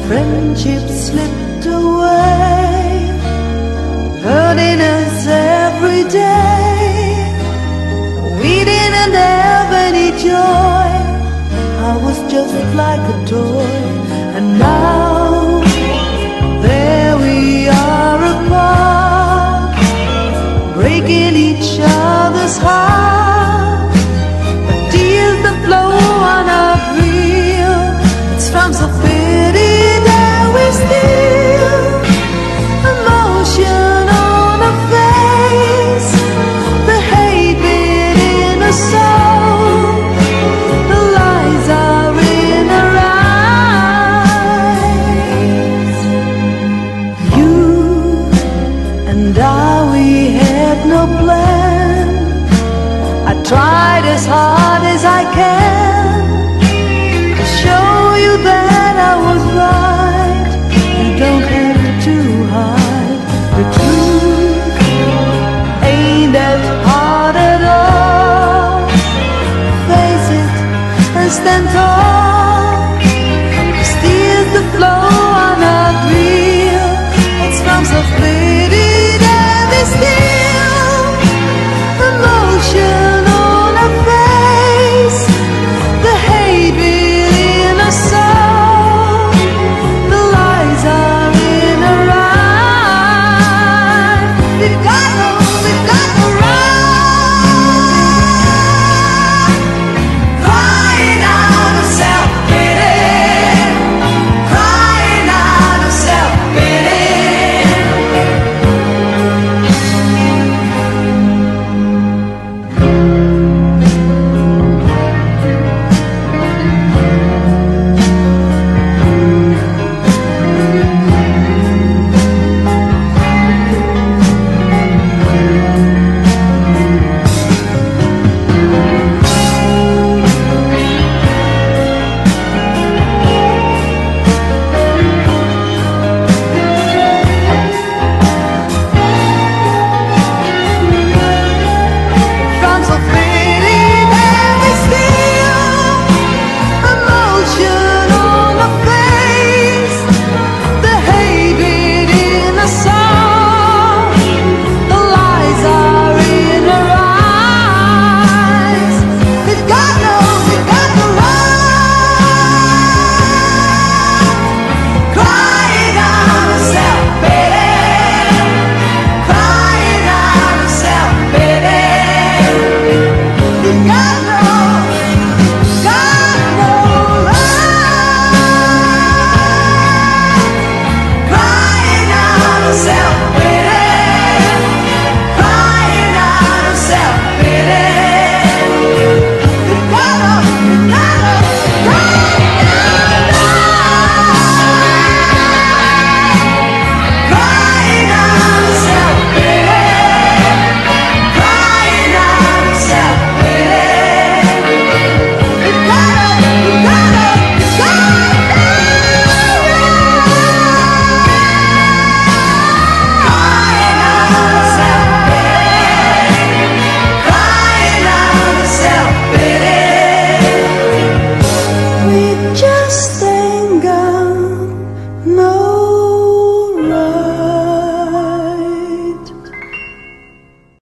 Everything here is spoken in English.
Friendship slipped away, hurting us every day. We didn't have any joy. I was just like a toy, and now there we are apart, breaking each other's heart. But tears that flow are not real. It's from self-pity that we steal. Emotion on our face, the hate bit in our soul, the lies are in our eyes. You and I, we had no plan. I tried as hard as I can to show you that I was right. You don't have to hide the truth. Ain't that hard at all? Face it and stand tall. These tears that flow are not real. It's from self-pity that we steal.